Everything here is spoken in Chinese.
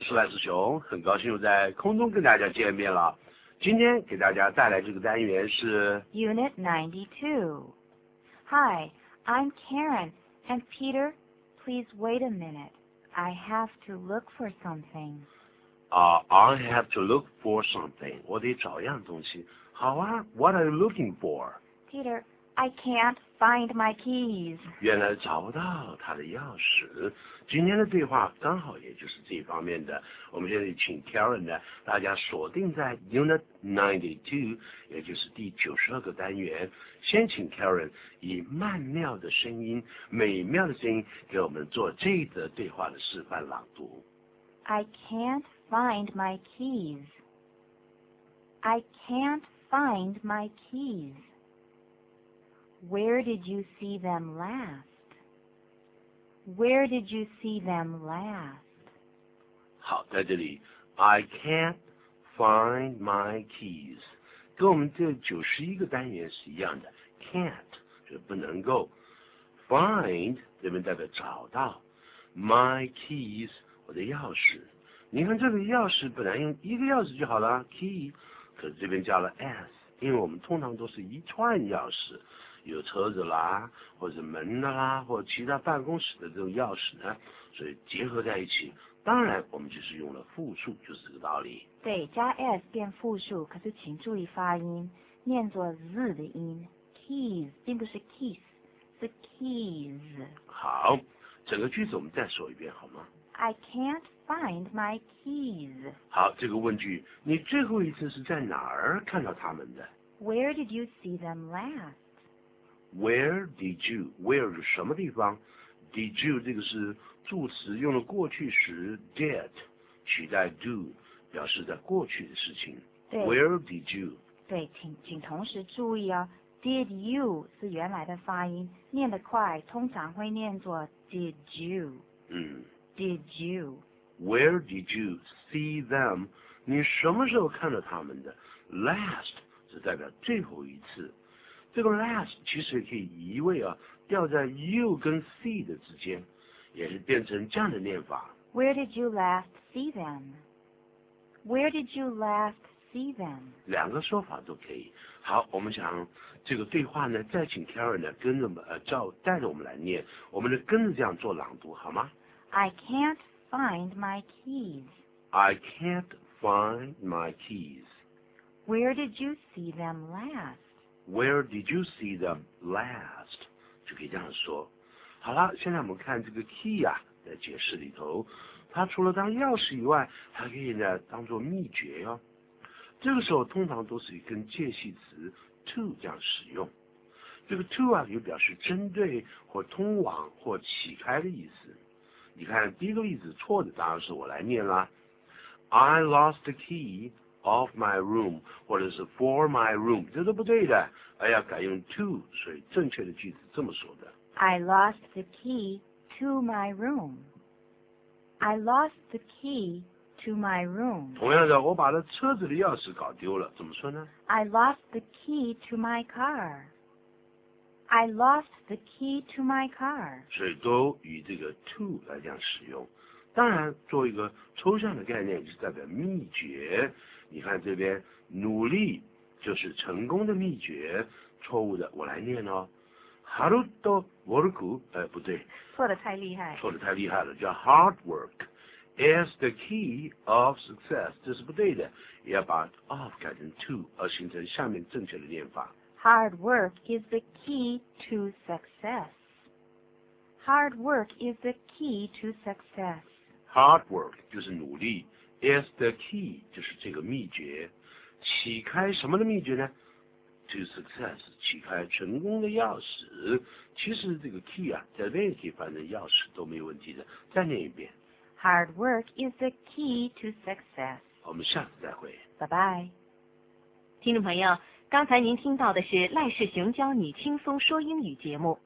是赖师兄，很高兴又在空中跟大家见面了。今天给大家带来这个单元是 Unit 92. Hi, I'm Karen, and Peter, please wait a minute. I have to look for something. I have to look for something. 我得找样东西。好啊 ，What are you looking for? Peter, I can't find my keys. 原来找不到他的钥匙。今天的对话刚好也就是这方面的。我们现在请 Karen 呢，大家锁定在 Unit 92，也就是第92个单元。先请 Karen 以曼妙的声音、美妙的声音给我们做这一则对话的示范朗读。 I can't find my keys. I can't find my keys. Where did you see them last? Where did you see them last? 好，在这里 I can't find my keys 跟我们这91个单元是一样的 can't 就是不能够 find 这边代表找到 my keys 我的钥匙。你看这个钥匙本来用一个钥匙就好了 key 可是这边加了 s 因为我们通常都是一串钥匙，有车子啦，或者门的啦，或者其他办公室的这种钥匙呢，所以结合在一起，当然我们就是用了复数，就是这个道理。 对，加 s 变复数，可是请注意发音，念作 z 的音 ，keys 并不是 keys， 是 keys。 好，整个句子我们再说一遍好吗？ I can't find my keys. 好，这个问句，你最后一次是在哪儿看到他们的 Where did you see them last? ？Where did you? Where 是什么地方 ？Did you 这个是助词，用了过去时 did 取代 do， 表示在过去的事情。 对 Where did you? 对，请同时注意哦 ，did you 是原来的发音，念得快，通常会念作 did you。Did you? Where did you see them? 你什么时候看到他们的 ？Last 是代表最后一次。这个 last 其实也可以移位啊，调在 you 跟 see 的之间，也是变成这样的念法。 Where did you last see them? Where did you last see them? 两个说法都可以。好，我们讲这个对话呢，再请 Karen 呢跟着我们带着我们来念，我们跟着这样做朗读好吗？ I can't find my keys. I can't find my keys. Where did you see them last? Where did you see them last? 就可以这样说。好了，现在我们看这个 key 啊，在解释里头，它除了当钥匙以外，还可以呢当做秘诀哟。这个时候通常都是跟介系词 to 这样使用。这个 to 啊，有表示针对或通往或启开的意思。你看第一个例子错的当然是我来念啦。I lost the key of my room， 或者是 for my room， 这都不对的，而要改用 to， 所以正确的句子这么说的。 I lost the key to my room. I lost the key to my room. 同样的，我把这车子的钥匙搞丢了，怎么说呢？ I lost the key to my car. I lost the key to my car. 所以都以这个 to 来这样使用。当然，作为一个抽象的概念，就是代表秘诀。你看这边努力就是成功的秘诀，错误的我来念哦。hard work， 不对， 错得太厉害。 错得太厉害了，叫 hard work is the key of success， 这是不对的，也要把 of 改成 to， 而形成下面正确的念法。 Hard work is the key to success. Hard work is the key to success. Hard work 就是努力 is the key 就是这个秘诀，启开什么的秘诀呢 ？To success 启开成功的钥匙。其实这个 key 啊，在这边也可以翻成钥匙都没有问题的。再念一遍。 Hard work is the key to success. 我们下次再会。 拜拜。 听众朋友，刚才您听到的是赖世雄教你轻松说英语节目。